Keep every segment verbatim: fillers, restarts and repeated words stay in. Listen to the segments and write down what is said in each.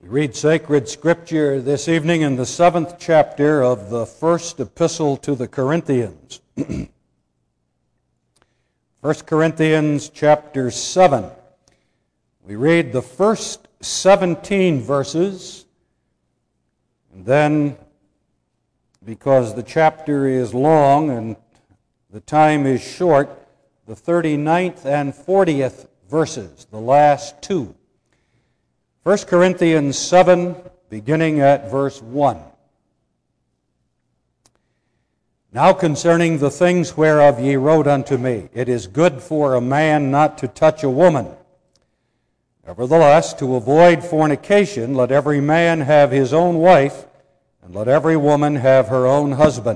We read sacred scripture this evening in the seventh chapter of the first epistle to the Corinthians. First Corinthians chapter seven. We read the first seventeen verses, and then, because the chapter is long and the time is short, the thirty-ninth and fortieth verses, the last two. First Corinthians seven, beginning at verse one. Now concerning the things whereof ye wrote unto me, it is good for a man not to touch a woman. Nevertheless, to avoid fornication, let every man have his own wife, and let every woman have her own husband.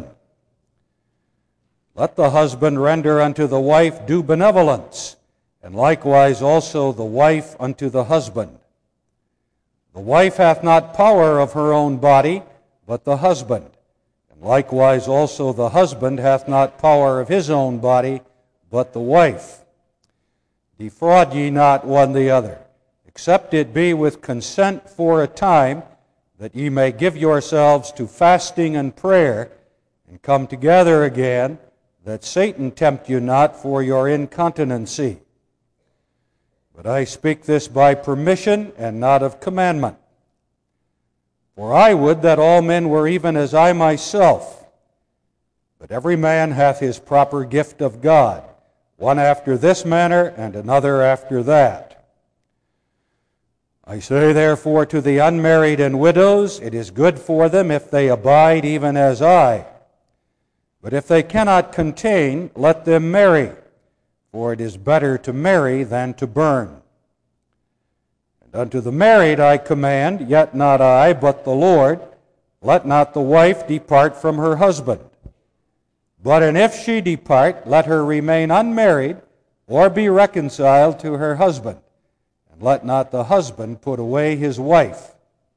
Let the husband render unto the wife due benevolence, and likewise also the wife unto the husband. The wife hath not power of her own body, but the husband. And likewise also the husband hath not power of his own body, but the wife. Defraud ye not one the other, except it be with consent for a time, that ye may give yourselves to fasting and prayer, and come together again, that Satan tempt you not for your incontinency. But I speak this by permission, and not of commandment. For I would that all men were even as I myself. But every man hath his proper gift of God, one after this manner, and another after that. I say therefore to the unmarried and widows, it is good for them if they abide even as I. But if they cannot contain, let them marry. For it is better to marry than to burn. And unto the married I command, yet not I, but the Lord, let not the wife depart from her husband. But and if she depart, let her remain unmarried, or be reconciled to her husband. And let not the husband put away his wife.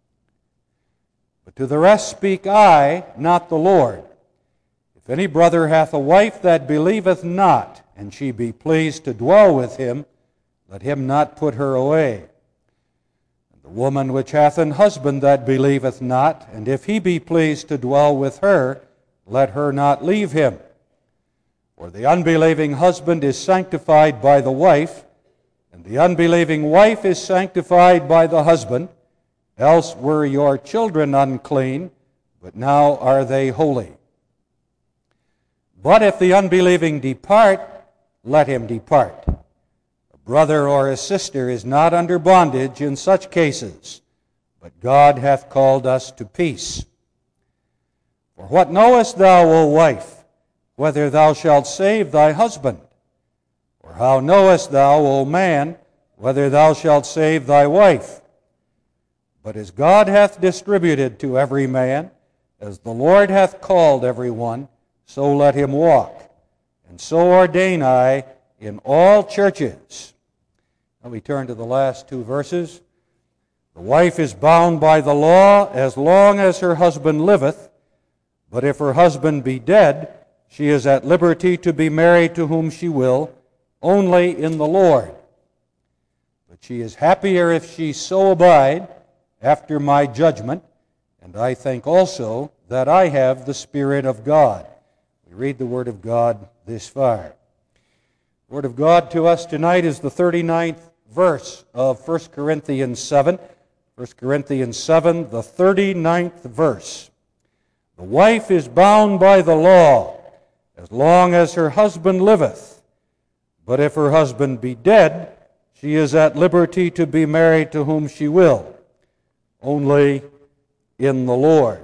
But to the rest speak I, not the Lord. If any brother hath a wife that believeth not, and she be pleased to dwell with him, let him not put her away. And the woman which hath an husband that believeth not, and if he be pleased to dwell with her, let her not leave him. For the unbelieving husband is sanctified by the wife, and the unbelieving wife is sanctified by the husband, else were your children unclean, but now are they holy. But if the unbelieving depart, let him depart. A brother or a sister is not under bondage in such cases, but God hath called us to peace. For what knowest thou, O wife, whether thou shalt save thy husband? Or how knowest thou, O man, whether thou shalt save thy wife? But as God hath distributed to every man, as the Lord hath called every one, so let him walk. And so ordain I in all churches. Now we turn to the last two verses. The wife is bound by the law as long as her husband liveth, but if her husband be dead, she is at liberty to be married to whom she will, only in the Lord. But she is happier if she so abide after my judgment, and I think also that I have the Spirit of God. We read the Word of God this far. The Word of God to us tonight is the thirty-ninth verse of First Corinthians seven. First Corinthians seven, the thirty-ninth verse. The wife is bound by the law as long as her husband liveth. But if her husband be dead, she is at liberty to be married to whom she will, only in the Lord.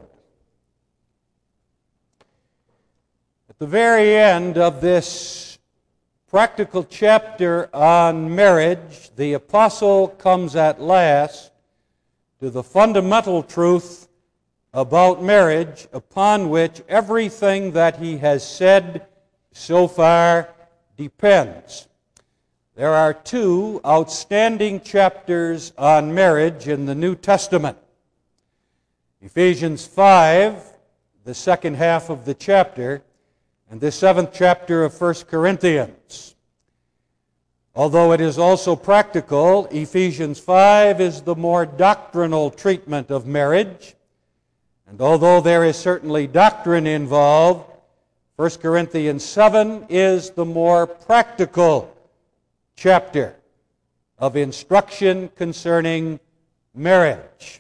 At the very end of this practical chapter on marriage, the apostle comes at last to the fundamental truth about marriage upon which everything that he has said so far depends. There are two outstanding chapters on marriage in the New Testament. Ephesians five, the second half of the chapter, and the seventh chapter of First Corinthians. Although it is also practical, Ephesians five is the more doctrinal treatment of marriage. And although there is certainly doctrine involved, First Corinthians seven is the more practical chapter of instruction concerning marriage.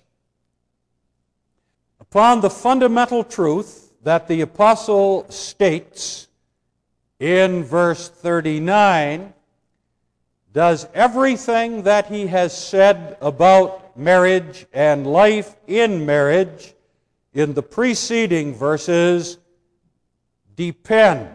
Upon the fundamental truth that the apostle states in verse thirty-nine, does everything that he has said about marriage and life in marriage in the preceding verses depend.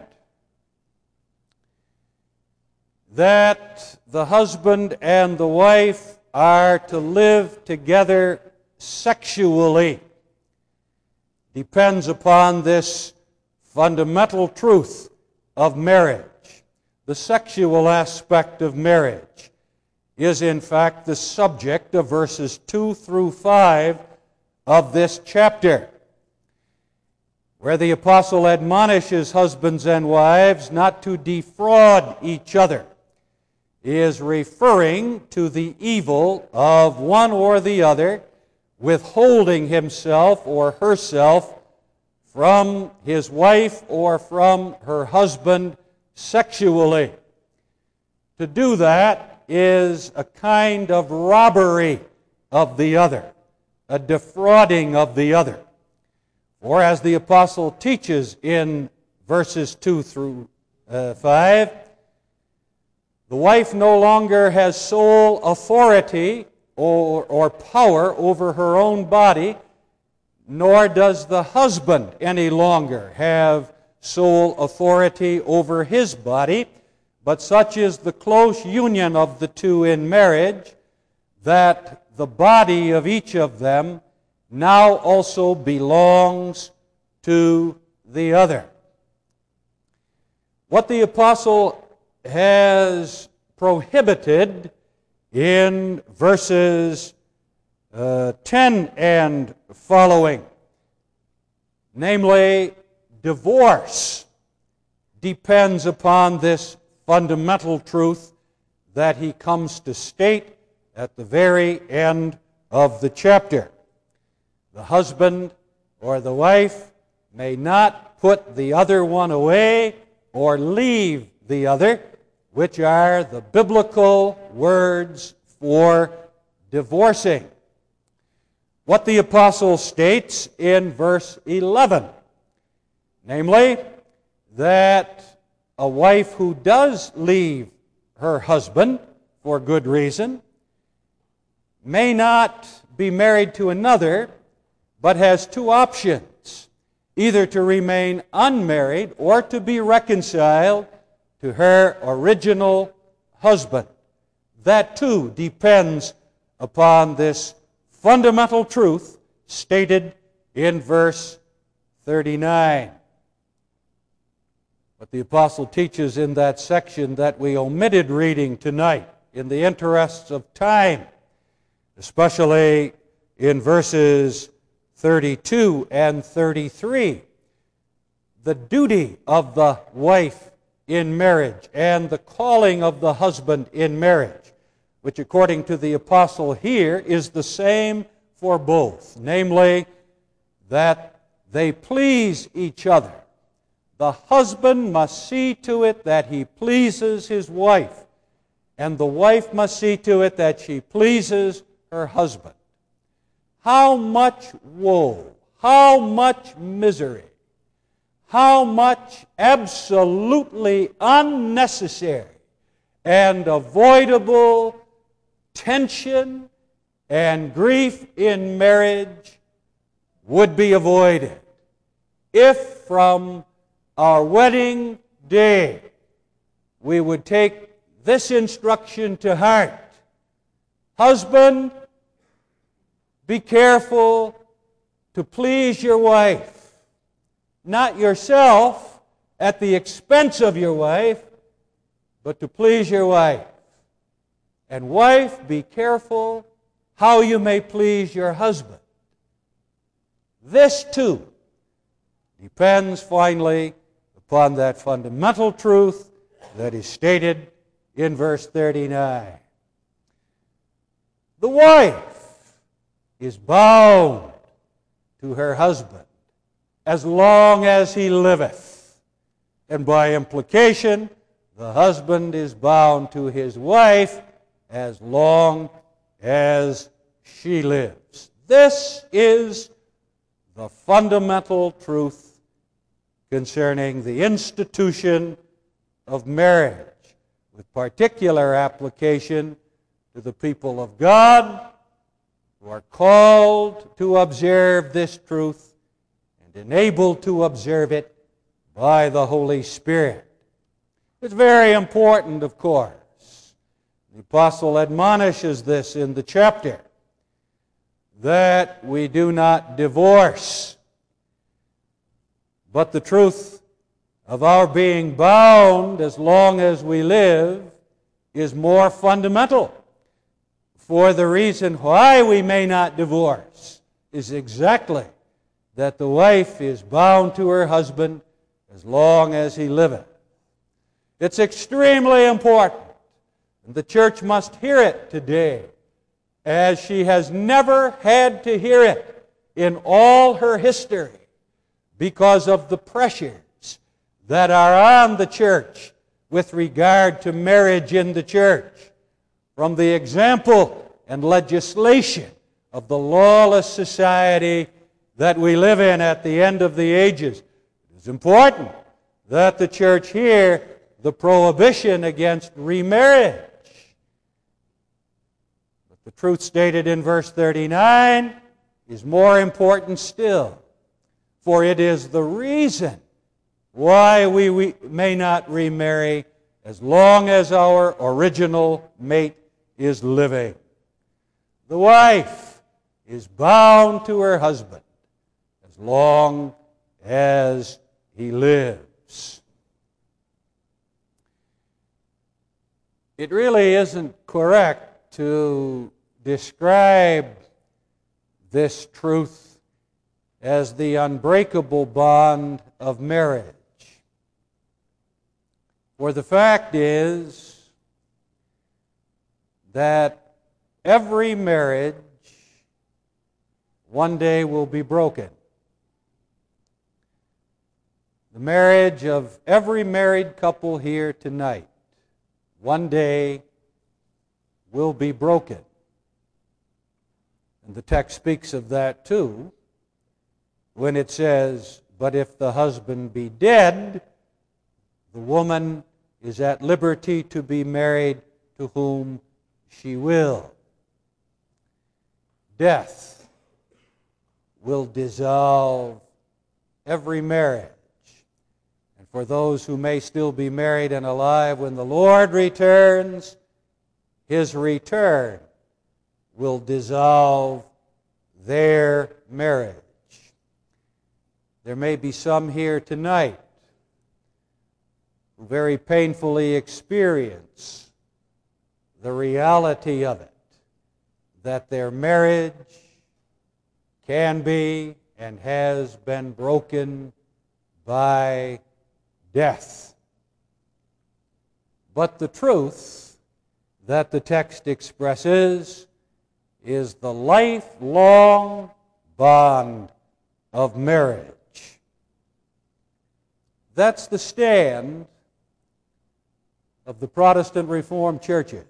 That the husband and the wife are to live together sexually depends upon this fundamental truth of marriage. The sexual aspect of marriage is in fact the subject of verses two through five of this chapter, where the apostle admonishes husbands and wives not to defraud each other. He is referring to the evil of one or the other withholding himself or herself from his wife or from her husband sexually. To do that is a kind of robbery of the other, a defrauding of the other. For as the apostle teaches in verses two through five, the wife no longer has sole authority or, or power over her own body, nor does the husband any longer have sole authority over his body, but such is the close union of the two in marriage that the body of each of them now also belongs to the other. What the apostle has prohibited in verses uh, ten and following, namely divorce, depends upon this fundamental truth that he comes to state at the very end of the chapter. The husband or the wife may not put the other one away or leave the other, which are the biblical words for divorcing. What the apostle states in verse eleven, namely, that a wife who does leave her husband for good reason may not be married to another, but has two options, either to remain unmarried or to be reconciled to her original husband. That too depends upon this fundamental truth stated in verse thirty-nine. But the apostle teaches in that section that we omitted reading tonight in the interests of time, especially in verses thirty-two and thirty-three. The duty of the wife in marriage and the calling of the husband in marriage, which according to the apostle here is the same for both, namely that they please each other. The husband must see to it that he pleases his wife, and the wife must see to it that she pleases her husband. How much woe, how much misery, how much absolutely unnecessary and avoidable tension and grief in marriage would be avoided if from our wedding day we would take this instruction to heart. Husband, be careful to please your wife, not yourself at the expense of your wife, but to please your wife. And wife, be careful how you may please your husband. This too depends finally upon that fundamental truth that is stated in verse thirty-nine. The wife is bound to her husband as long as he liveth. And by implication, the husband is bound to his wife as long as she lives. This is the fundamental truth concerning the institution of marriage, with particular application to the people of God who are called to observe this truth and enabled to observe it by the Holy Spirit. It's very important, of course. The apostle admonishes this in the chapter, that we do not divorce. But the truth of our being bound as long as we live is more fundamental. For the reason why we may not divorce is exactly that the wife is bound to her husband as long as he liveth. It's extremely important, and the church must hear it today, as she has never had to hear it in all her history, because of the pressures that are on the church with regard to marriage in the church, from the example and legislation of the lawless society that we live in at the end of the ages. It is important that the church hear the prohibition against remarriage. But the truth stated in verse thirty-nine is more important still, for it is the reason why we, we may not remarry as long as our original mate is living. The wife is bound to her husband as long as he lives. It really isn't correct to describe this truth as the unbreakable bond of marriage. For the fact is that every marriage one day will be broken. The marriage of every married couple here tonight one day will be broken. And the text speaks of that too, when it says, "But if the husband be dead, the woman is at liberty to be married to whom she will." Death will dissolve every marriage. And for those who may still be married and alive, when the Lord returns, His return will dissolve their marriage. There may be some here tonight who very painfully experience the reality of it, that their marriage can be and has been broken by death. But the truth that the text expresses is the lifelong bond of marriage. That's the stand of the Protestant Reformed churches.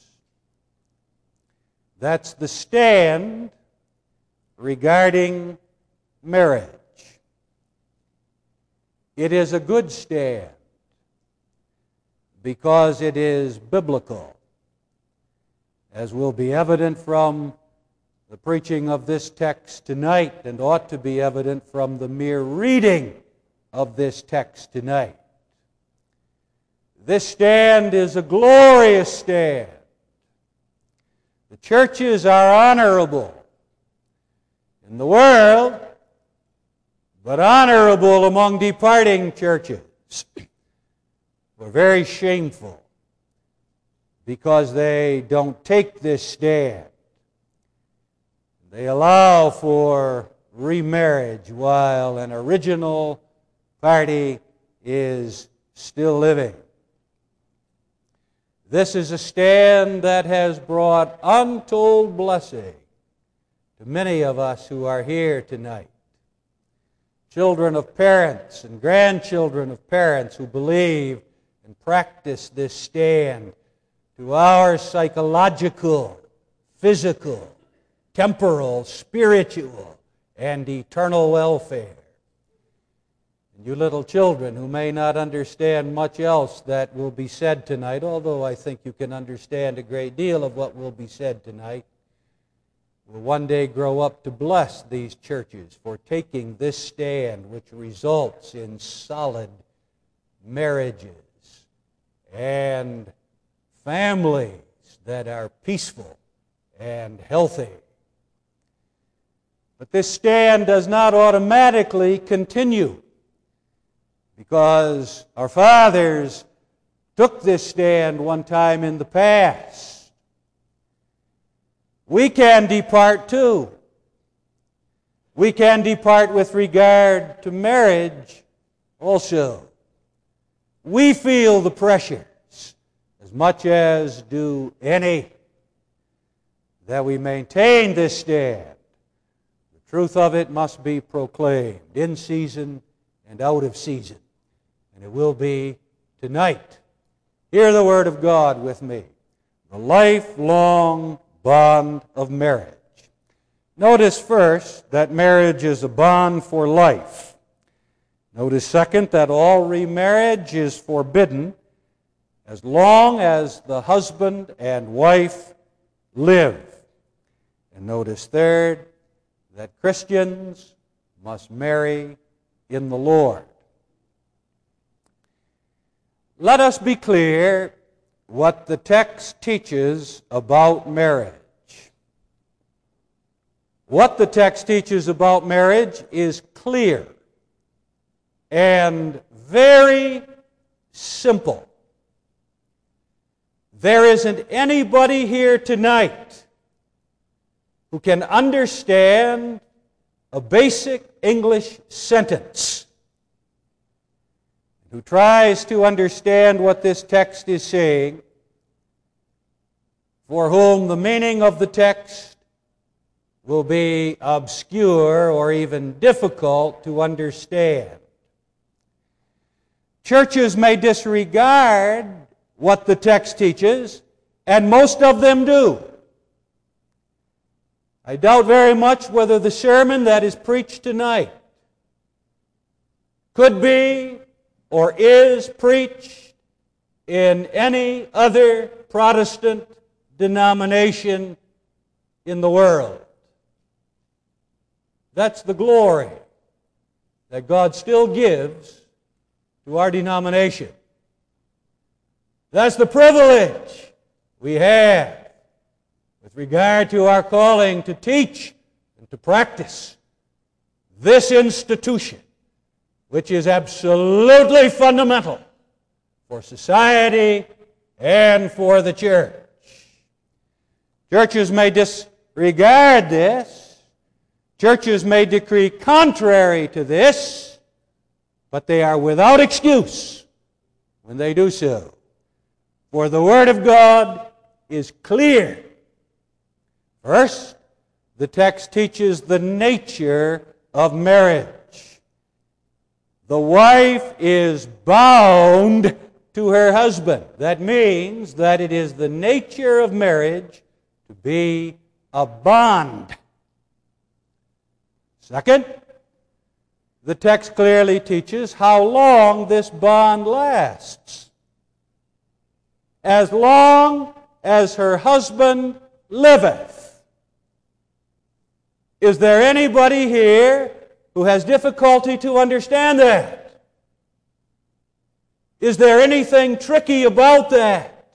That's the stand regarding marriage. It is a good stand because it is biblical, as will be evident from the preaching of this text tonight, and ought to be evident from the mere reading of this text tonight. This stand is a glorious stand. The churches are honorable in the world, but honorable among departing churches. We're very shameful because they don't take this stand. They allow for remarriage while an original party is still living. This is a stand that has brought untold blessing to many of us who are here tonight. Children of parents and grandchildren of parents who believe and practice this stand to our psychological, physical, temporal, spiritual, and eternal welfare. And you little children who may not understand much else that will be said tonight, although I think you can understand a great deal of what will be said tonight, will one day grow up to bless these churches for taking this stand, which results in solid marriages and families that are peaceful and healthy. But this stand does not automatically continue, because our fathers took this stand one time in the past. We can depart too. We can depart with regard to marriage also. We feel the pressures as much as do any that we maintain this stand. The truth of it must be proclaimed in season and out of season. And it will be tonight. Hear the word of God with me. The lifelong bond of marriage. Notice first that marriage is a bond for life. Notice second that all remarriage is forbidden as long as the husband and wife live. And notice third that Christians must marry in the Lord. Let us be clear what the text teaches about marriage. What the text teaches about marriage is clear and very simple. There isn't anybody here tonight who can understand a basic English sentence, who tries to understand what this text is saying, for whom the meaning of the text will be obscure or even difficult to understand. Churches may disregard what the text teaches, and most of them do. I doubt very much whether the sermon that is preached tonight could be or is preached in any other Protestant denomination in the world. That's the glory that God still gives to our denomination. That's the privilege we have with regard to our calling to teach and to practice this institution, which is absolutely fundamental for society and for the church. Churches may disregard this. Churches may decree contrary to this, but they are without excuse when they do so. For the Word of God is clear. First, the text teaches the nature of marriage. The wife is bound to her husband. That means that it is the nature of marriage to be a bond. Second, the text clearly teaches how long this bond lasts. As long as her husband liveth. Is there anybody here who has difficulty to understand that? Is there anything tricky about that?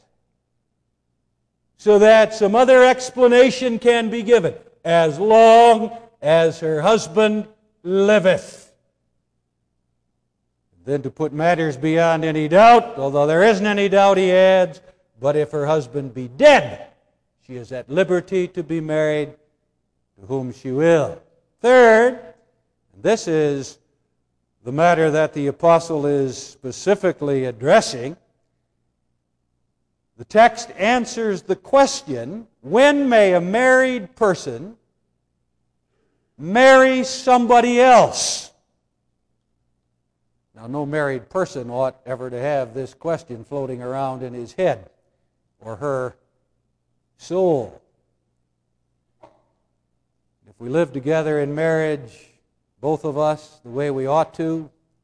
So that some other explanation can be given. As long as her husband liveth. Then to put matters beyond any doubt, although there isn't any doubt, he adds, but if her husband be dead, she is at liberty to be married to whom she will. Third, and this is the matter that the apostle is specifically addressing, The text answers the question, when may a married person marry somebody else? Now, no married person ought ever to have this question floating around in his head or her soul. If we live together in marriage, both of us, the way we ought to,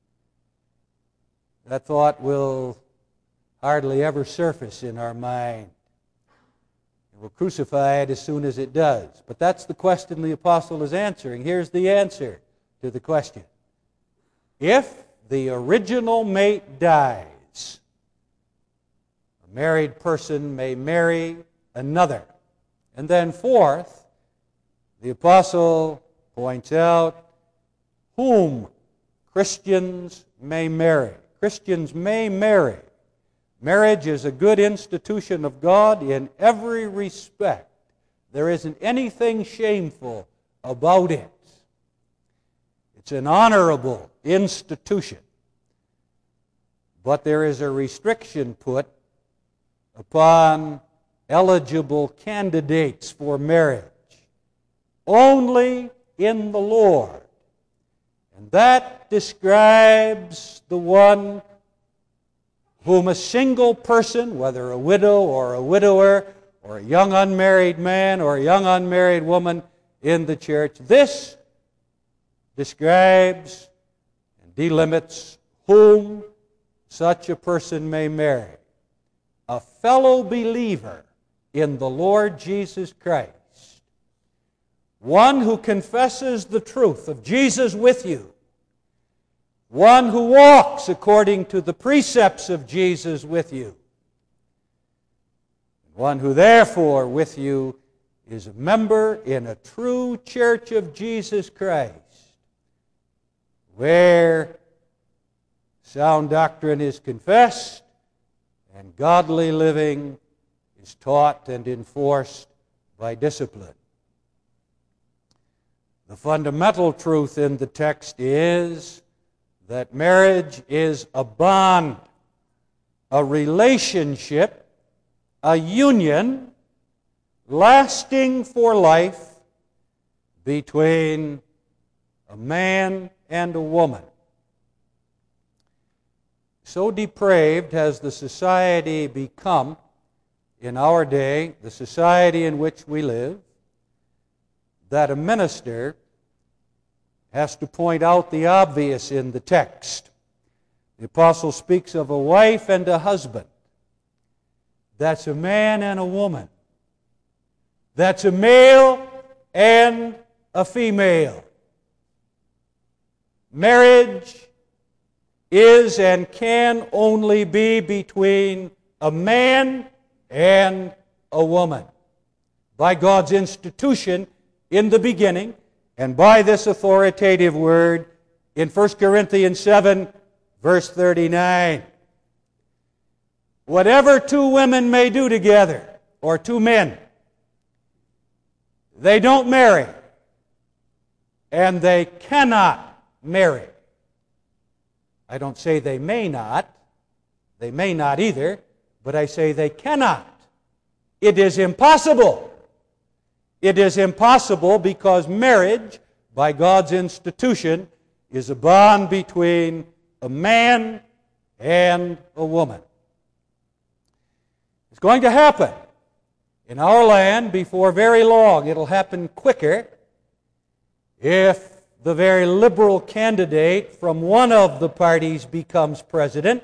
that thought will hardly ever surface in our mind. We'll crucify it as soon as it does. But that's the question the apostle is answering. Here's the answer to the question. If the original mate dies, a married person may marry another. And then fourth, the apostle points out whom Christians may marry. Christians may marry. Marriage is a good institution of God in every respect. There isn't anything shameful about it. It's an honorable institution. But there is a restriction put upon eligible candidates for marriage. Only in the Lord. And that describes the one whom a single person, whether a widow or a widower, or a young unmarried man or a young unmarried woman in the church, this describes and delimits whom such a person may marry. A fellow believer in the Lord Jesus Christ. One who confesses the truth of Jesus with you. One who walks according to the precepts of Jesus with you. One who therefore with you is a member in a true church of Jesus Christ, where sound doctrine is confessed and godly living is taught and enforced by discipline. The fundamental truth in the text is that marriage is a bond, a relationship, a union lasting for life between a man and a woman. So depraved has the society become in our day, the society in which we live, that a minister has to point out the obvious in the text. The apostle speaks of a wife and a husband. That's a man and a woman. That's a male and a female. Marriage is and can only be between a man and a woman. By God's institution in the beginning, and by this authoritative word in First Corinthians seven, verse thirty-nine. Whatever two women may do together, or two men, they don't marry, and they cannot marry. I don't say they may not, they may not either, but I say they cannot. It is impossible. It is impossible because marriage, by God's institution, is a bond between a man and a woman. It's going to happen in our land before very long. It'll happen quicker if the very liberal candidate from one of the parties becomes president,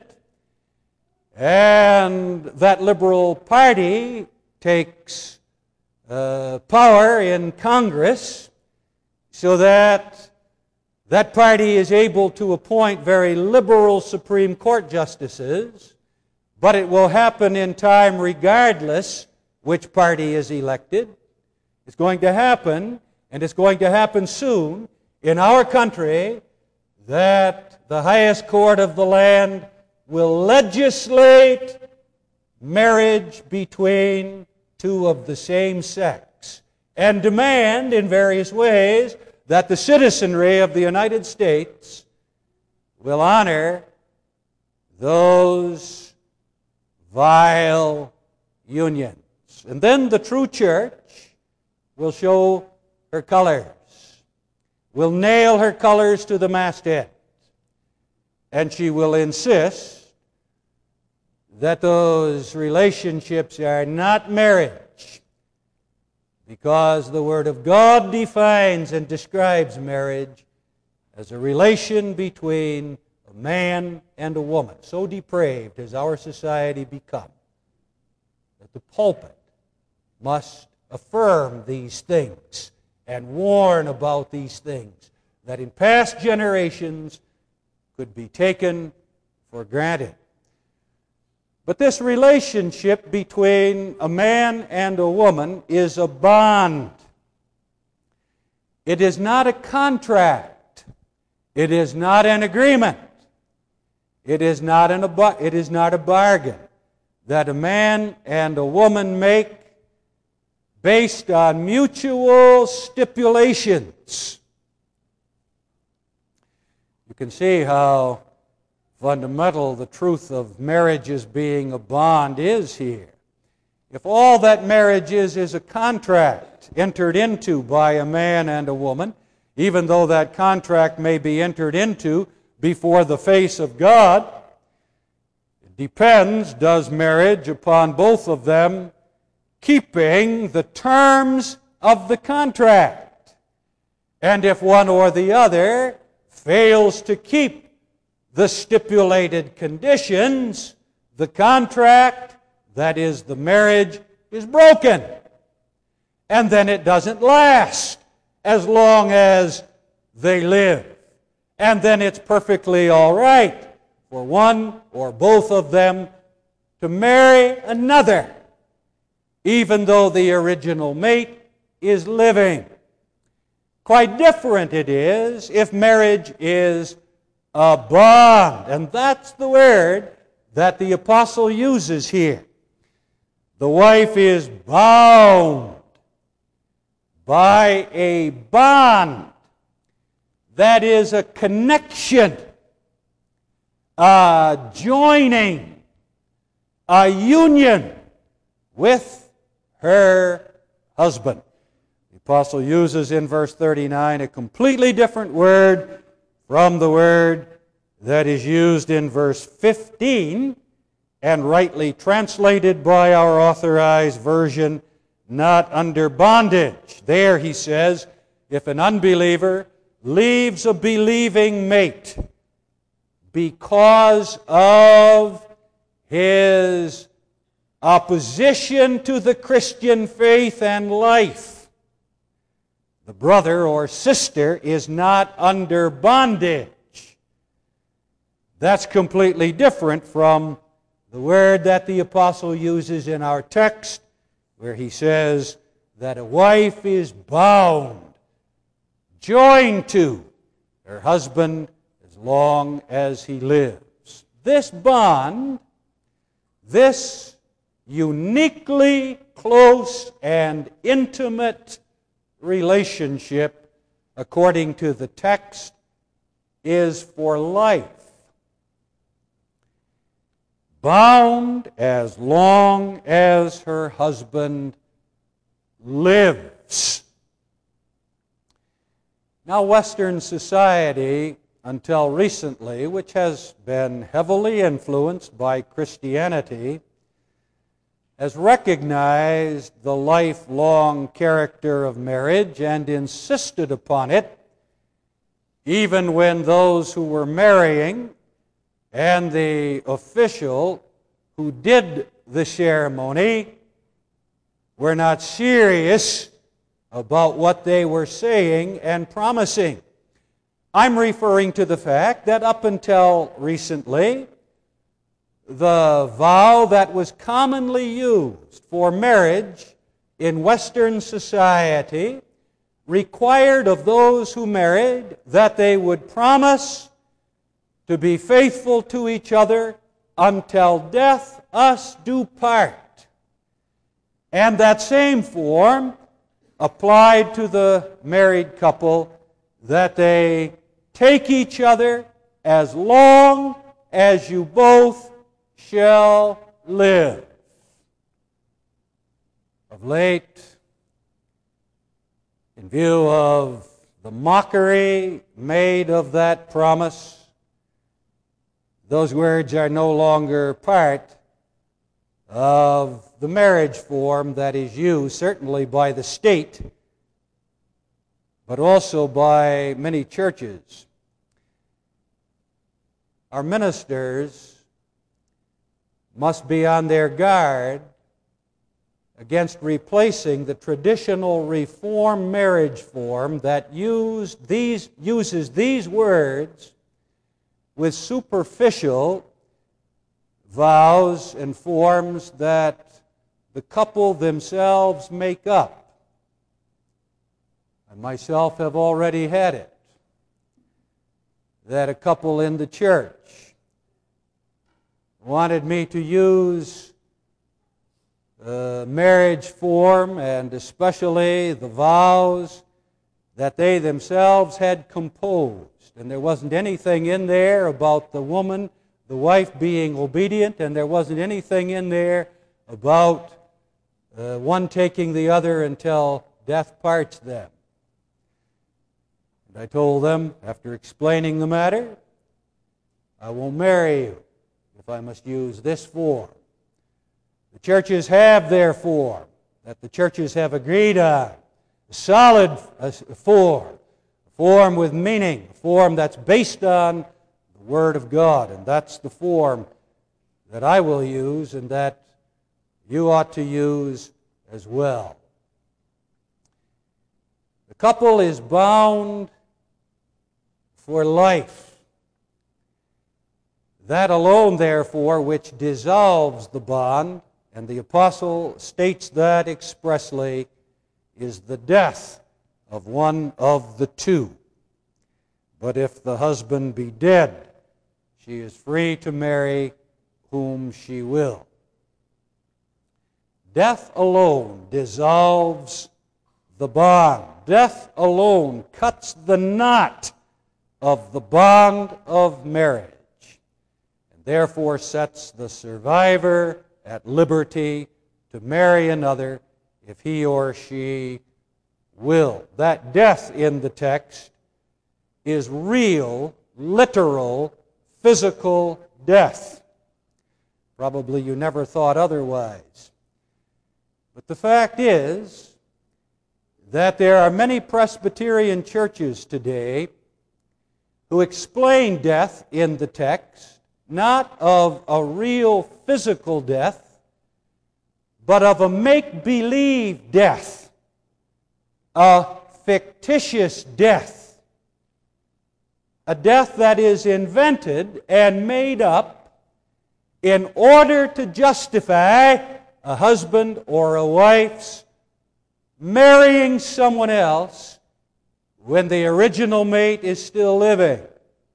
and that liberal party takes uh, power in Congress, so that that party is able to appoint very liberal Supreme Court justices, but it will happen in time regardless which party is elected. It's going to happen, and it's going to happen soon, in our country, that the highest court of the land will legislate marriage between two of the same sex and demand in various ways that the citizenry of the United States will honor those vile unions. And then the true church will show her colors, will nail her colors to the masthead, and she will insist that those relationships are not marriage, because the Word of God defines and describes marriage as a relation between a man and a woman. So depraved has our society become that the pulpit must affirm these things and warn about these things that in past generations could be taken for granted. But this relationship between a man and a woman is a bond. It is not a contract. It is not an agreement. It is not, an, it is not a bargain that a man and a woman make based on mutual stipulations. You can see how fundamental the truth of marriage as being a bond is here. If all that marriage is is a contract entered into by a man and a woman, even though that contract may be entered into before the face of God, it depends, does marriage, upon both of them keeping the terms of the contract. And if one or the other fails to keep the stipulated conditions, the contract, that is the marriage, is broken. And then it doesn't last as long as they live. And then it's perfectly all right for one or both of them to marry another, even though the original mate is living. Quite different it is if marriage is a bond. And that's the word that the apostle uses here. The wife is bound by a bond. That is a connection, a joining, a union with her husband. The apostle uses in verse thirty-nine a completely different word from the word that is used in verse fifteen and rightly translated by our authorized version, not under bondage. There he says, if an unbeliever leaves a believing mate because of his opposition to the Christian faith and life, the brother or sister is not under bondage. That's completely different from the word that the apostle uses in our text, where he says that a wife is bound, joined to her husband as long as he lives. This bond, this uniquely close and intimate relationship, according to the text, is for life. Bound as long as her husband lives. Now, Western society, until recently, which has been heavily influenced by Christianity, has recognized the lifelong character of marriage and insisted upon it, even when those who were marrying and the official who did the ceremony were not serious about what they were saying and promising. I'm referring to the fact that up until recently, the vow that was commonly used for marriage in Western society required of those who married that they would promise to be faithful to each other until death us do part. And that same form applied to the married couple, that they take each other as long as you both shall live. Of late, in view of the mockery made of that promise, those words are no longer part of the marriage form that is used, certainly by the state, but also by many churches. Our ministers must be on their guard against replacing the traditional Reformed marriage form that used these, uses these words with superficial vows and forms that the couple themselves make up. I myself have already had it, that a couple in the church wanted me to use the marriage form, and especially the vows that they themselves had composed. And there wasn't anything in there about the woman, the wife, being obedient, and there wasn't anything in there about uh, one taking the other until death parts them. And I told them, after explaining the matter, I won't marry you if I must use this form. The churches have their form that the churches have agreed on, a solid form, a form with meaning, a form that's based on the Word of God, and that's the form that I will use and that you ought to use as well. The couple is bound for life. That alone, therefore, which dissolves the bond, and the apostle states that expressly, is the death of one of the two. But if the husband be dead, she is free to marry whom she will. Death alone dissolves the bond. Death alone cuts the knot of the bond of marriage, and therefore sets the survivor at liberty to marry another if he or she will. That death in the text is real, literal, physical death. Probably you never thought otherwise. But the fact is that there are many Presbyterian churches today who explain death in the text not of a real physical death, but of a make-believe death, a fictitious death, a death that is invented and made up in order to justify a husband or a wife's marrying someone else when the original mate is still living.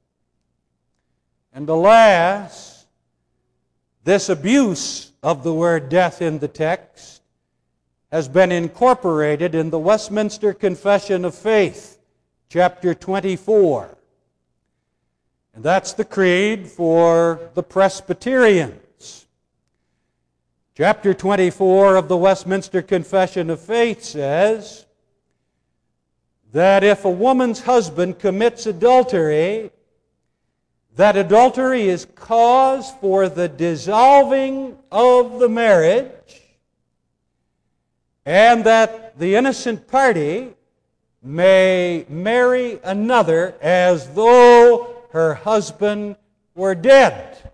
And alas, this abuse of the word death in the text has been incorporated in the Westminster Confession of Faith, chapter twenty-four. And that's the creed for the Presbyterians. Chapter twenty-four of the Westminster Confession of Faith says that if a woman's husband commits adultery, that adultery is cause for the dissolving of the marriage, and that the innocent party may marry another as though her husband were dead.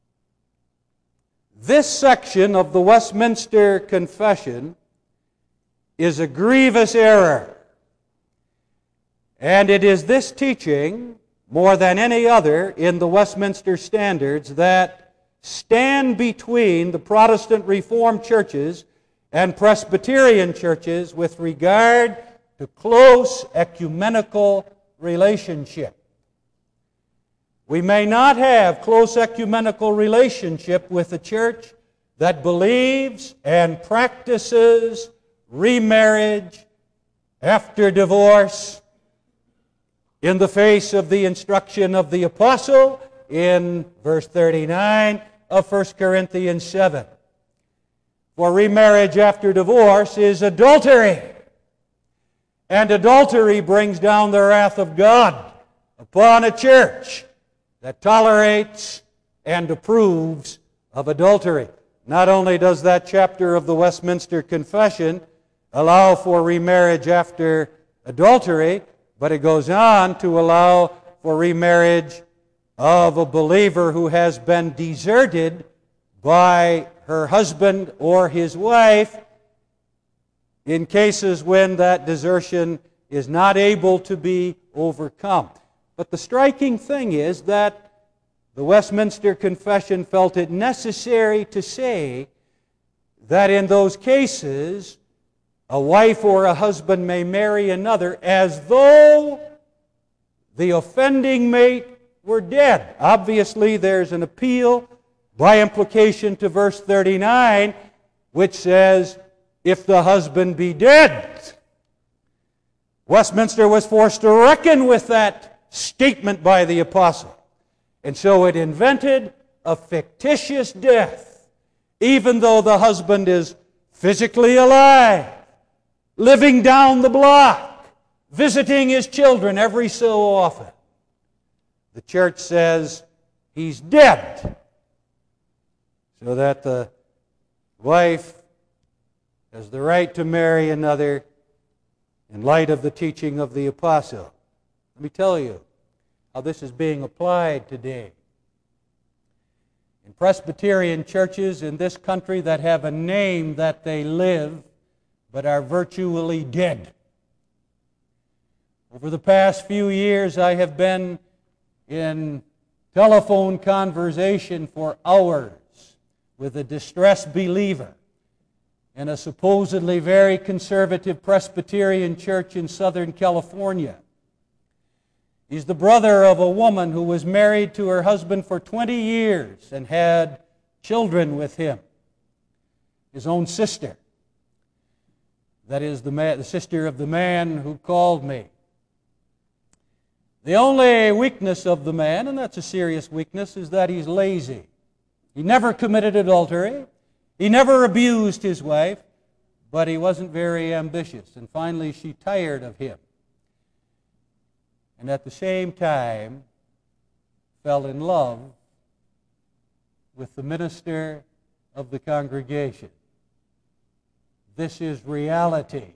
This section of the Westminster Confession is a grievous error, and it is this teaching more than any other in the Westminster Standards that stand between the Protestant Reformed churches and Presbyterian churches with regard to close ecumenical relationship. We may not have close ecumenical relationship with a church that believes and practices remarriage after divorce in the face of the instruction of the apostle in verse thirty-nine of First Corinthians seven. for remarriage after divorce is adultery. And adultery brings down the wrath of God upon a church that tolerates and approves of adultery. Not only does that chapter of the Westminster Confession allow for remarriage after adultery, but it goes on to allow for remarriage of a believer who has been deserted by her husband or his wife in cases when that desertion is not able to be overcome. But the striking thing is that the Westminster Confession felt it necessary to say that in those cases, a wife or a husband may marry another as though the offending mate were dead. Obviously, there's an appeal by implication to verse thirty-nine, which says, if the husband be dead. Westminster was forced to reckon with that statement by the apostle. And so it invented a fictitious death, even though the husband is physically alive, living down the block, visiting his children every so often. The church says he's dead, so that the wife has the right to marry another in light of the teaching of the apostle. Let me tell you how this is being applied today. In Presbyterian churches in this country that have a name that they live, but are virtually dead. Over the past few years, I have been in telephone conversation for hours with a distressed believer in a supposedly very conservative Presbyterian church in Southern California. He's the brother of a woman who was married to her husband for twenty years and had children with him. His own sister. That is the, man, the sister of the man who called me. The only weakness of the man, and that's a serious weakness, is that he's lazy. He never committed adultery. He never abused his wife, but he wasn't very ambitious. And finally, she tired of him. And at the same time, fell in love with the minister of the congregation. This is reality.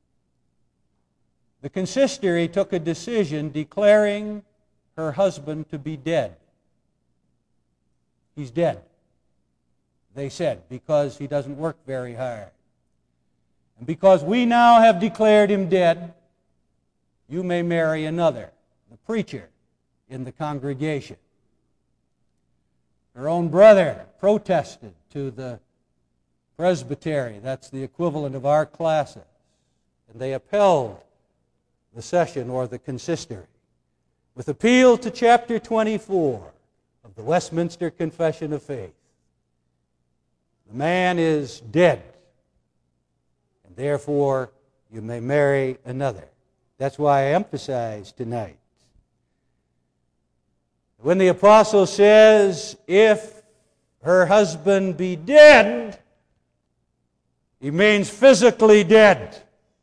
The consistory took a decision declaring her husband to be dead. He's dead, they said, because he doesn't work very hard. And because we now have declared him dead, you may marry another, the preacher in the congregation. Her own brother protested to the presbytery, that's the equivalent of our classes, and they upheld the session or the consistory with appeal to chapter twenty-four of the Westminster Confession of Faith. The man is dead, and therefore you may marry another. That's why I emphasize tonight. When the apostle says, if her husband be dead, he means physically dead.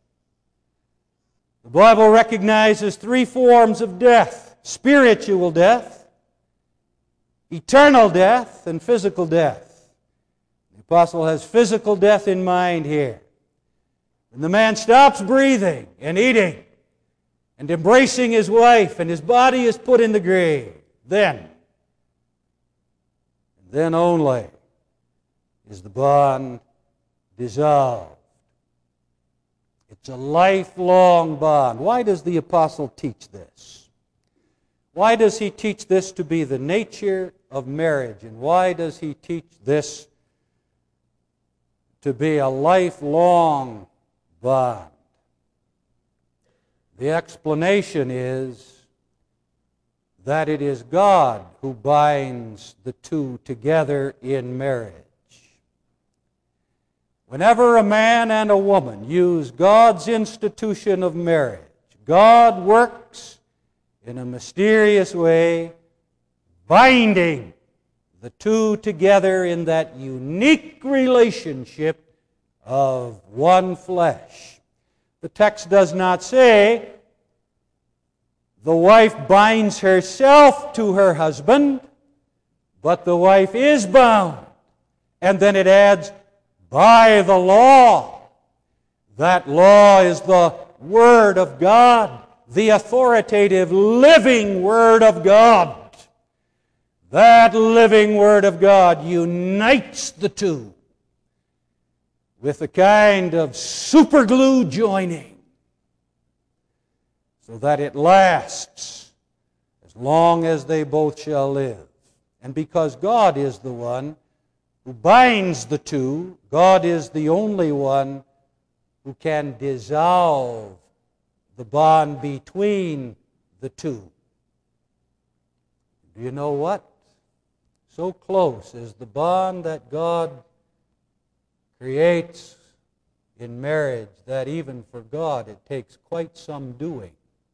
The Bible recognizes three forms of death: spiritual death, eternal death, and physical death. The apostle has physical death in mind here. When the man stops breathing and eating and embracing his wife and his body is put in the grave, then, and then only, is the bond dissolved. It's a lifelong bond. Why does the apostle teach this? Why does he teach this to be the nature of marriage? And why does he teach this to be a lifelong bond? The explanation is that it is God who binds the two together in marriage. Whenever a man and a woman use God's institution of marriage, God works in a mysterious way, binding the two together in that unique relationship of one flesh. The text does not say the wife binds herself to her husband, but the wife is bound. And then it adds, by the law. That law is the Word of God, the authoritative, living Word of God. That living Word of God unites the two with a kind of superglue joining, so that it lasts as long as they both shall live. And because God is the one who binds the two, God is the only one who can dissolve the bond between the two. Do you know what? So close is the bond that God creates in marriage that even for God it takes quite some doing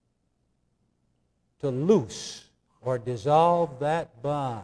to loose or dissolve that bond.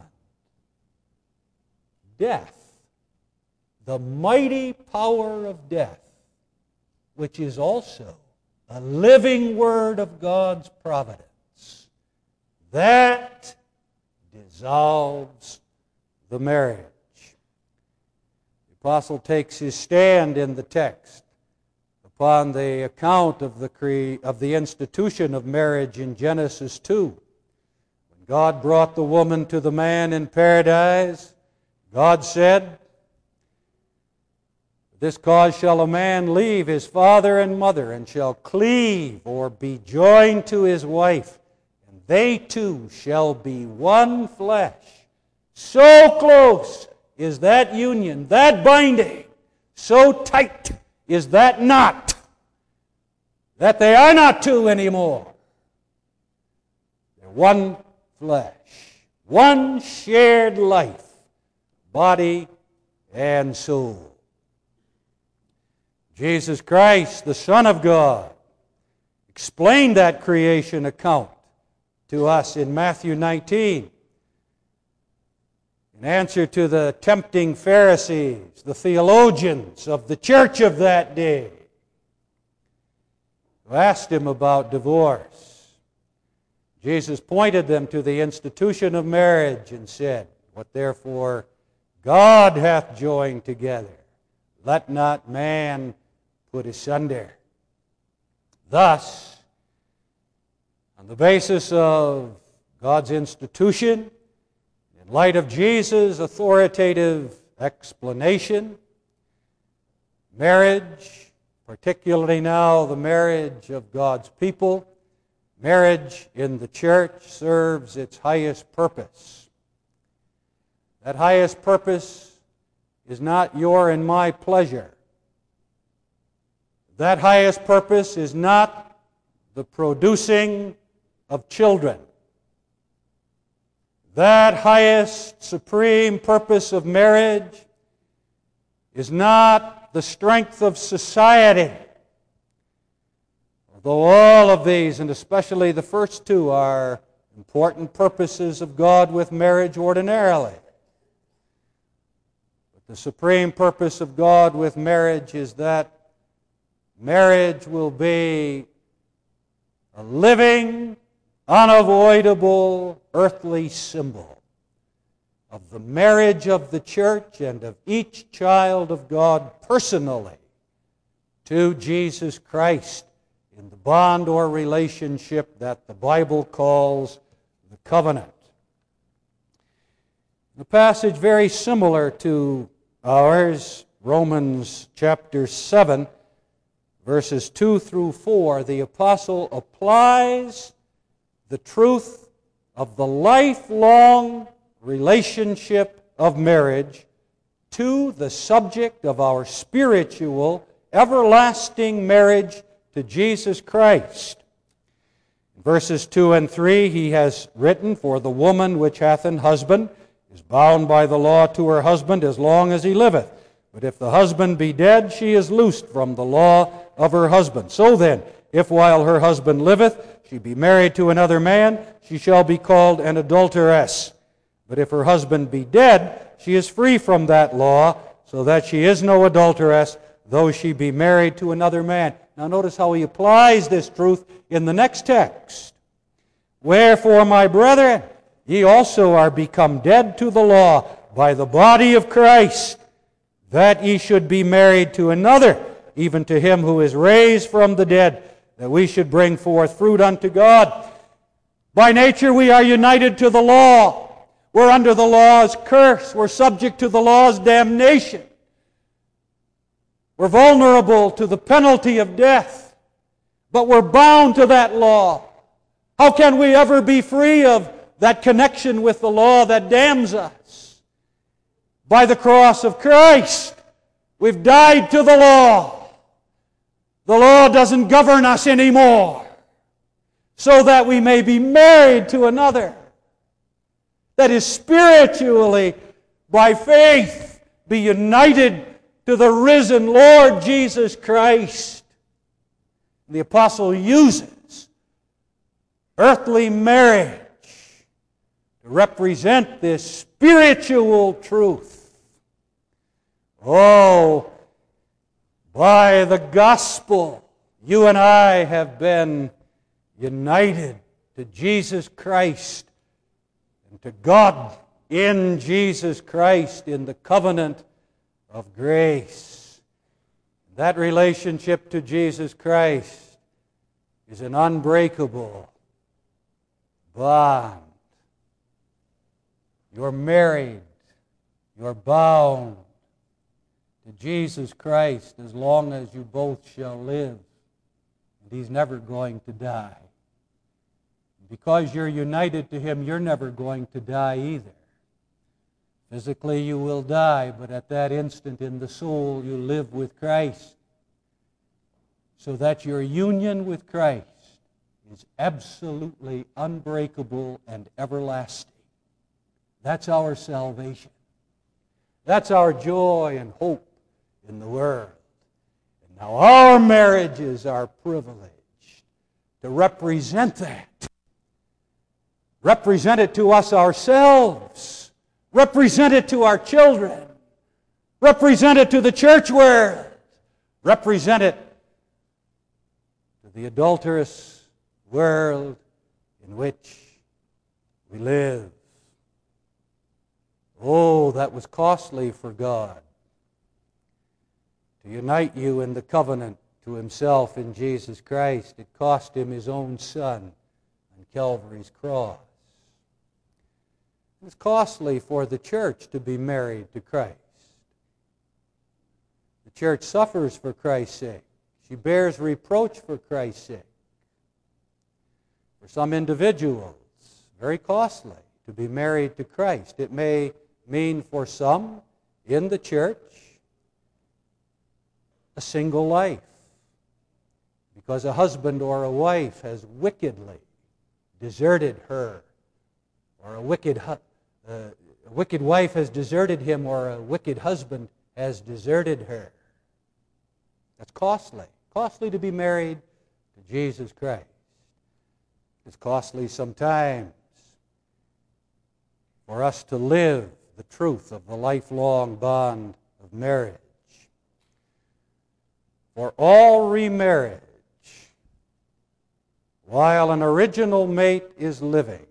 Death, the mighty power of death, which is also a living Word of God's providence, that dissolves the marriage. The apostle takes his stand in the text upon the account of the cre- of the institution of marriage in Genesis two. When God brought the woman to the man in paradise, God said, "For this cause shall a man leave his father and mother, and shall cleave or be joined to his wife, and they two shall be one flesh." So close is that union, that binding, so tight is that knot, that they are not two anymore. They're one flesh, one shared life, body and soul. Jesus Christ, the Son of God, explained that creation account to us in Matthew nineteen. In answer to the tempting Pharisees, the theologians of the church of that day, who asked him about divorce, Jesus pointed them to the institution of marriage and said, "What therefore God hath joined together, let not man put asunder." Thus, on the basis of God's institution, in light of Jesus' authoritative explanation, marriage, particularly now the marriage of God's people, marriage in the church serves its highest purpose. That highest purpose is not your and my pleasure. That highest purpose is not the producing of children. That highest, supreme purpose of marriage is not the strength of society. Although all of these, and especially the first two, are important purposes of God with marriage ordinarily. But the supreme purpose of God with marriage is that marriage will be a living, unavoidable earthly symbol of the marriage of the church and of each child of God personally to Jesus Christ in the bond or relationship that the Bible calls the covenant. A passage very similar to ours, Romans chapter seven, verses two through four, the apostle applies the truth of the lifelong relationship of marriage to the subject of our spiritual, everlasting marriage to Jesus Christ. In verses two and three, he has written, "For the woman which hath an husband is bound by the law to her husband as long as he liveth. But if the husband be dead, she is loosed from the law of her husband. So then, if while her husband liveth, she be married to another man, she shall be called an adulteress. But if her husband be dead, she is free from that law, so that she is no adulteress, though she be married to another man. Now notice how he applies this truth in the next text. Wherefore, my brethren, ye also are become dead to the law by the body of Christ, that ye should be married to another, even to him who is raised from the dead, that we should bring forth fruit unto God. By nature we are united to the law. We're under the law's curse. We're subject to the law's damnation. We're vulnerable to the penalty of death. But we're bound to that law. How can we ever be free of that connection with the law that damns us? By the cross of Christ, we've died to the law. The law doesn't govern us anymore, so that we may be married to another. That is, spiritually, by faith, be united to the risen Lord Jesus Christ. The apostle uses earthly marriage to represent this spiritual truth. Oh, by the gospel, you and I have been united to Jesus Christ and to God in Jesus Christ in the covenant of grace. That relationship to Jesus Christ is an unbreakable bond. You're married. You're bound to Jesus Christ as long as you both shall live. And He's never going to die. Because you're united to Him, you're never going to die either. Physically you will die, but at that instant in the soul you live with Christ. So that your union with Christ is absolutely unbreakable and everlasting. That's our salvation. That's our joy and hope in the world. And now our marriages are privileged to represent that. Represent it to us ourselves. Represent it to our children. Represent it to the church world. Represent it to the adulterous world in which we live. Oh, that was costly for God, to unite you in the covenant to Himself in Jesus Christ. It cost Him His own Son on Calvary's cross. It's costly for the church to be married to Christ. The church suffers for Christ's sake. She bears reproach for Christ's sake. For some individuals, very costly to be married to Christ. It may mean for some in the church a single life, because a husband or a wife has wickedly deserted her, or a wicked hu- uh, a wicked wife has deserted him, or a wicked husband has deserted her. That's costly. Costly to be married to Jesus Christ. It's costly sometimes for us to live the truth of the lifelong bond of marriage. For all remarriage, while an original mate is living,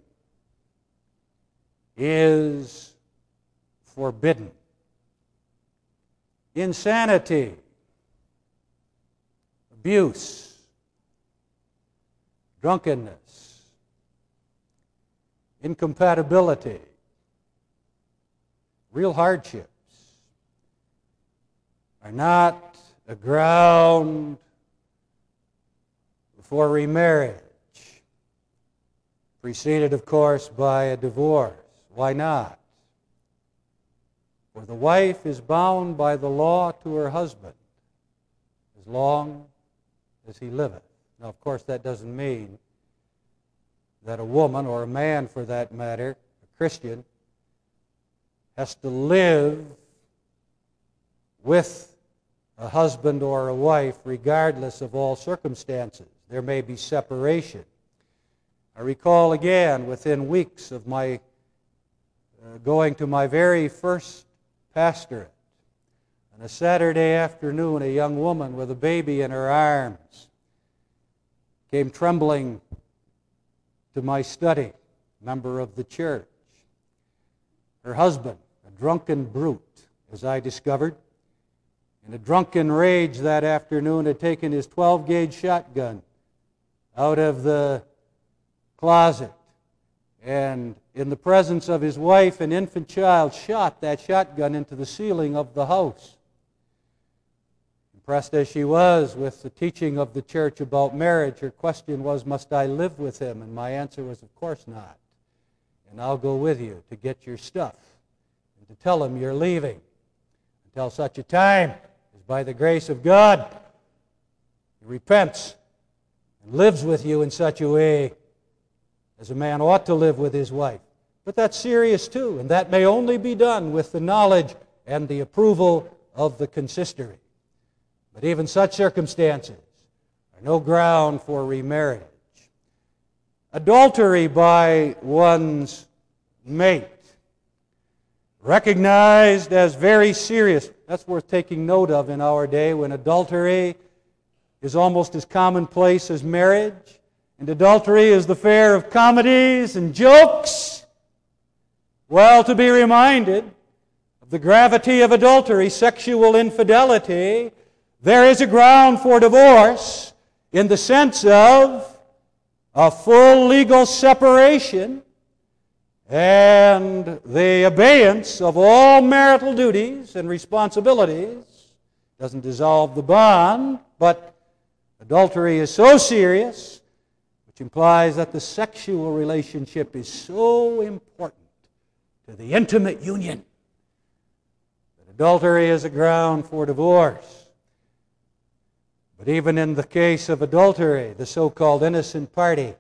is forbidden. Insanity, abuse, drunkenness, incompatibility, real hardships are not a ground for remarriage, preceded, of course, by a divorce. Why not? For the wife is bound by the law to her husband as long as he liveth. Now, of course, that doesn't mean that a woman, or a man for that matter, a Christian, has to live with a husband or a wife regardless of all circumstances. There may be separation. I recall again, within weeks of my uh, going to my very first pastorate, On a Saturday afternoon, a young woman with a baby in her arms came trembling to my study, member of the church. Her husband, a drunken brute, as I discovered, in a drunken rage that afternoon had taken his twelve gauge shotgun out of the closet and, in the presence of his wife and infant child, shot that shotgun into the ceiling of the house. Impressed as she was with the teaching of the church about marriage, her question was, must I live with him? And my answer was, of course not. And I'll go with you to get your stuff and to tell him you're leaving until such a time as by the grace of God he repents and lives with you in such a way as a man ought to live with his wife. But that's serious too, and that may only be done with the knowledge and the approval of the consistory. But even such circumstances are no ground for remarriage. Adultery by one's mate, recognized as very serious. That's worth taking note of in our day when adultery is almost as commonplace as marriage, and adultery is the fare of comedies and jokes. Well, to be reminded of the gravity of adultery, sexual infidelity, there is a ground for divorce in the sense of a full legal separation and the abeyance of all marital duties and responsibilities. It doesn't dissolve the bond, but adultery is so serious, which implies that the sexual relationship is so important to the intimate union, that adultery is a ground for divorce. But even in the case of adultery, the so-called innocent party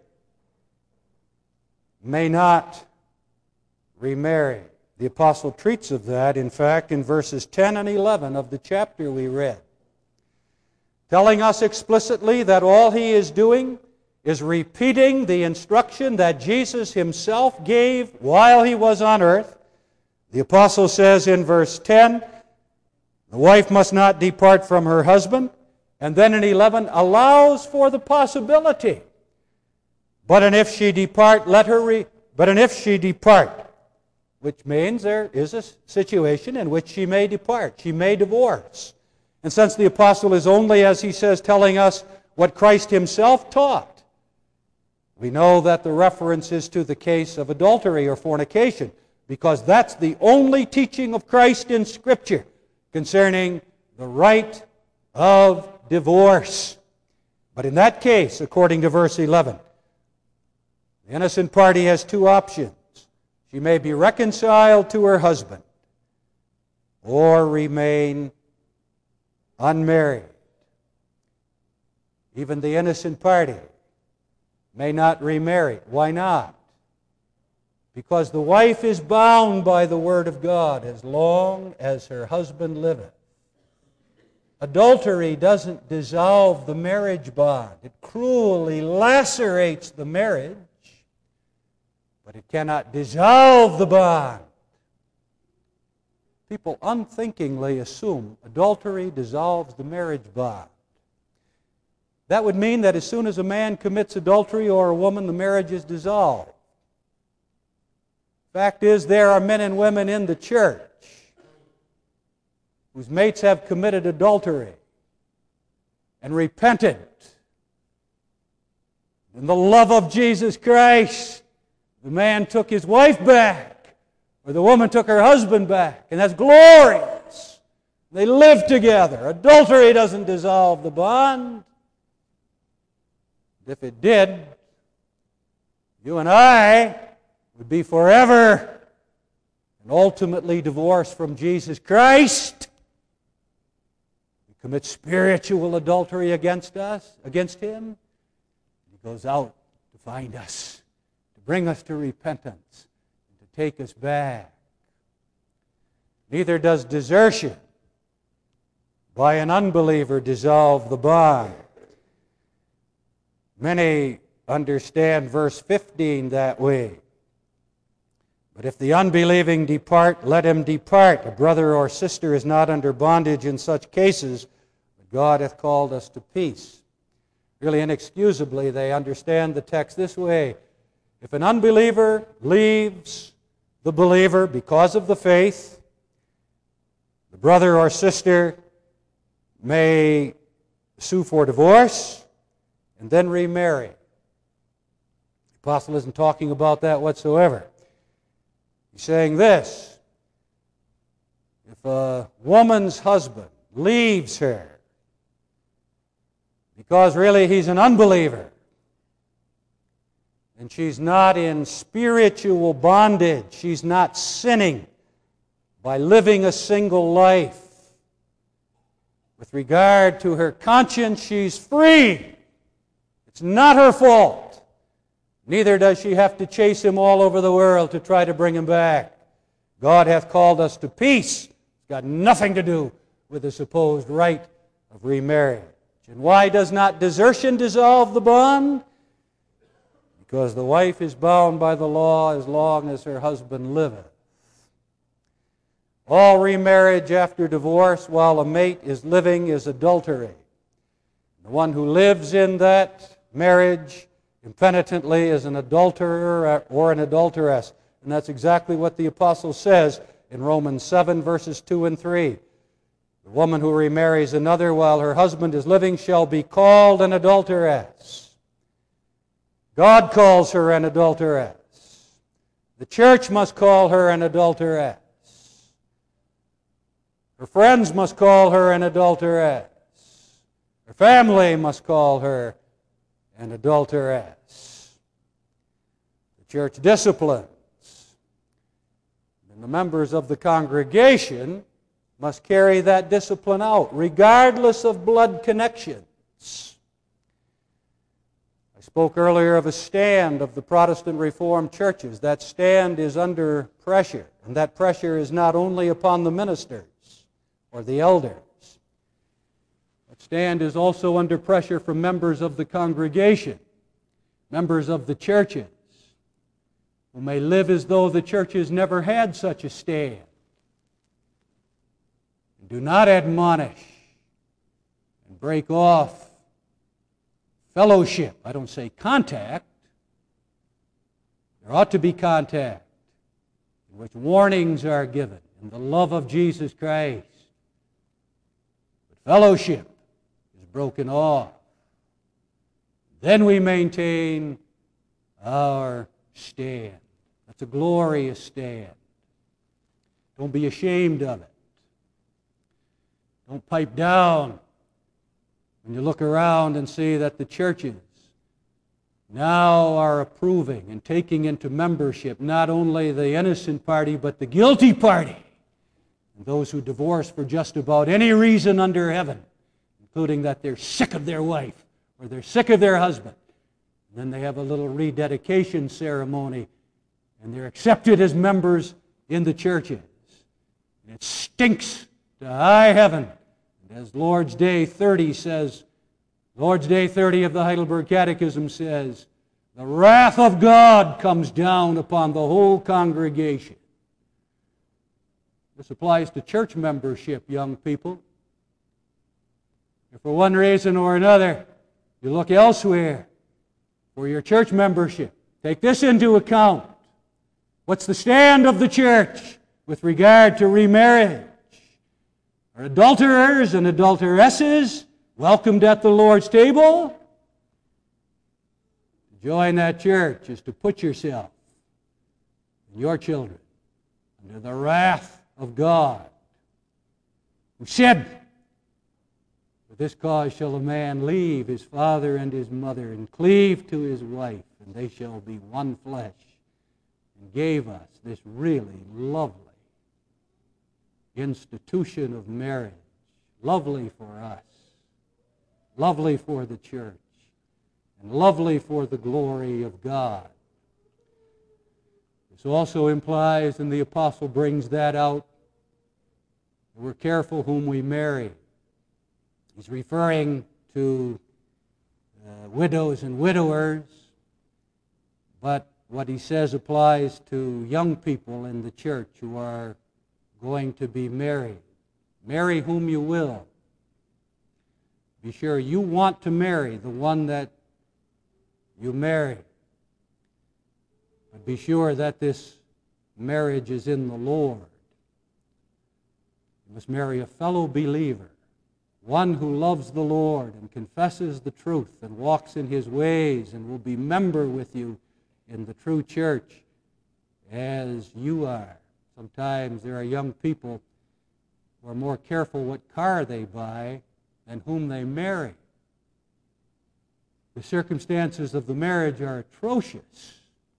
may not remarry. The apostle treats of that, in fact, in verses ten and eleven of the chapter we read, telling us explicitly that all he is doing is repeating the instruction that Jesus himself gave while he was on earth. The apostle says in verse ten, the wife must not depart from her husband, and then in eleven allows for the possibility. But and if she depart, let her re- but and if she depart, which means there is a situation in which she may depart, she may divorce. And since the apostle is only, as he says, telling us what Christ himself taught, we know that the reference is to the case of adultery or fornication, because that's the only teaching of Christ in Scripture concerning the right of divorce. But in that case, according to verse eleven, the innocent party has two options. She may be reconciled to her husband or remain unmarried. Even the innocent party may not remarry. Why not? Because the wife is bound by the Word of God as long as her husband liveth. Adultery doesn't dissolve the marriage bond. It cruelly lacerates the marriage, but it cannot dissolve the bond. People unthinkingly assume adultery dissolves the marriage bond. That would mean that as soon as a man commits adultery or a woman, the marriage is dissolved. Fact is, there are men and women in the church whose mates have committed adultery and repented in the love of Jesus Christ. The man took his wife back, or the woman took her husband back, and that's glorious. They live together. Adultery doesn't dissolve the bond. If it did, you and I would be forever and ultimately divorced from Jesus Christ. We commit spiritual adultery against us, against Him. He goes out to find us, to bring us to repentance, and to take us back. Neither does desertion by an unbeliever dissolve the bond. Many understand verse fifteen that way. But if the unbelieving depart, let him depart. A brother or sister is not under bondage in such cases, but God hath called us to peace. Really inexcusably, they understand the text this way. If an unbeliever leaves the believer because of the faith, the brother or sister may sue for divorce and then remarry. The apostle isn't talking about that whatsoever. He's saying this: if a woman's husband leaves her because really he's an unbeliever, and she's not in spiritual bondage, she's not sinning by living a single life, with regard to her conscience, she's free. It's not her fault. Neither does she have to chase him all over the world to try to bring him back. God hath called us to peace. It's got nothing to do with the supposed right of remarriage. And why does not desertion dissolve the bond? Because the wife is bound by the law as long as her husband liveth. All remarriage after divorce while a mate is living is adultery. The one who lives in that marriage impenitently is an adulterer or an adulteress. And that's exactly what the apostle says in Romans seven, verses two and three. The woman who remarries another while her husband is living shall be called an adulteress. God calls her an adulteress. The church must call her an adulteress. Her friends must call her an adulteress. Her family must call her an adulteress. The church disciplines, and the members of the congregation must carry that discipline out, regardless of blood connections. I spoke earlier of a stand of the Protestant Reformed churches. That stand is under pressure, and that pressure is not only upon the ministers or the elders. That stand is also under pressure from members of the congregation, members of the churches, who may live as though the churches never had such a stand. And do not admonish and break off fellowship. I don't say contact. There ought to be contact in which warnings are given in the love of Jesus Christ. But fellowship is broken off. Then we maintain our stand. That's a glorious stand. Don't be ashamed of it. Don't pipe down when you look around and see that the churches now are approving and taking into membership not only the innocent party but the guilty party, and those who divorce for just about any reason under heaven, including that they're sick of their wife or they're sick of their husband. And then they have a little rededication ceremony and they're accepted as members in the churches. And it stinks to high heaven. And as Lord's Day thirty says, Lord's Day thirty of the Heidelberg Catechism says, the wrath of God comes down upon the whole congregation. This applies to church membership, young people. If for one reason or another you look elsewhere for your church membership, take this into account. What's the stand of the church with regard to remarriage? Are adulterers and adulteresses welcomed at the Lord's table? To join that church is to put yourself and your children under the wrath of God, who said, for this cause shall a man leave his father and his mother and cleave to his wife, and they shall be one flesh, and gave us this really lovely institution of marriage, lovely for us, lovely for the church, and lovely for the glory of God. This also implies, and the apostle brings that out, that we're careful whom we marry. He's referring to uh, widows and widowers, but what he says applies to young people in the church who are going to be married. Marry whom you will. Be sure you want to marry the one that you marry. But be sure that this marriage is in the Lord. You must marry a fellow believer, one who loves the Lord and confesses the truth and walks in His ways and will be member with you in the true church as you are. Sometimes there are young people who are more careful what car they buy than whom they marry. The circumstances of the marriage are atrocious.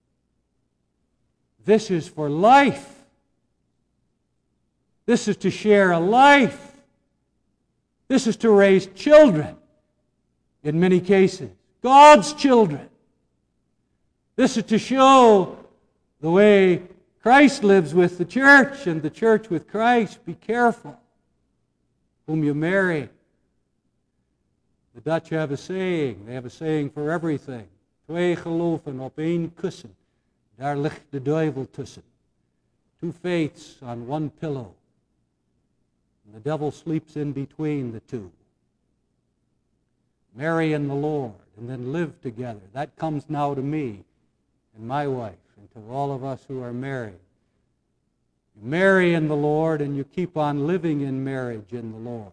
This is for life. This is to share a life. This is to raise children, in many cases, God's children. This is to show the way Christ lives with the church and the church with Christ. Be careful whom you marry. The Dutch have a saying. They have a saying for everything. Twee geloven op één kussen. Daar ligt de duivel tussen. Two faiths on one pillow. And the devil sleeps in between the two. Marry in the Lord and then live together. That comes now to me and my wife and to all of us who are married. You marry in the Lord and you keep on living in marriage in the Lord.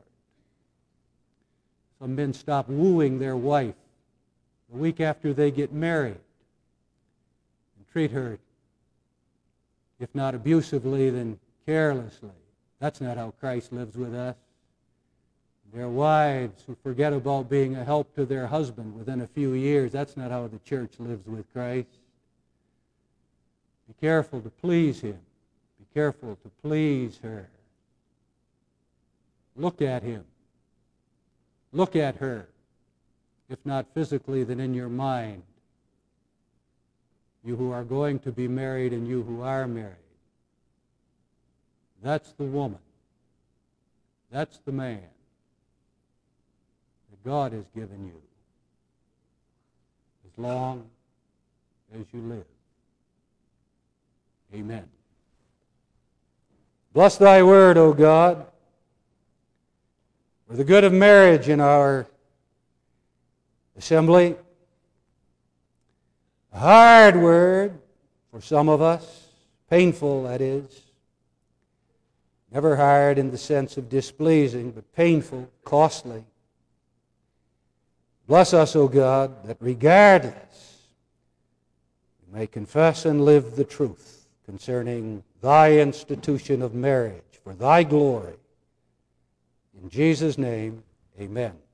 Some men stop wooing their wife the week after they get married and treat her, if not abusively, then carelessly. That's not how Christ lives with us. There are wives who forget about being a help to their husband within a few years. That's not how the church lives with Christ. Be careful to please Him. Be careful to please her. Look at Him. Look at her. If not physically, then in your mind. You who are going to be married and you who are married. That's the woman. That's the man that God has given you as long as you live. Amen. Bless thy word, O God, for the good of marriage in our assembly. A hard word for some of us, painful, that is. Never hard in the sense of displeasing, but painful, costly. Bless us, O God, that regardless, we may confess and live the truth concerning thy institution of marriage for thy glory. In Jesus' name, amen.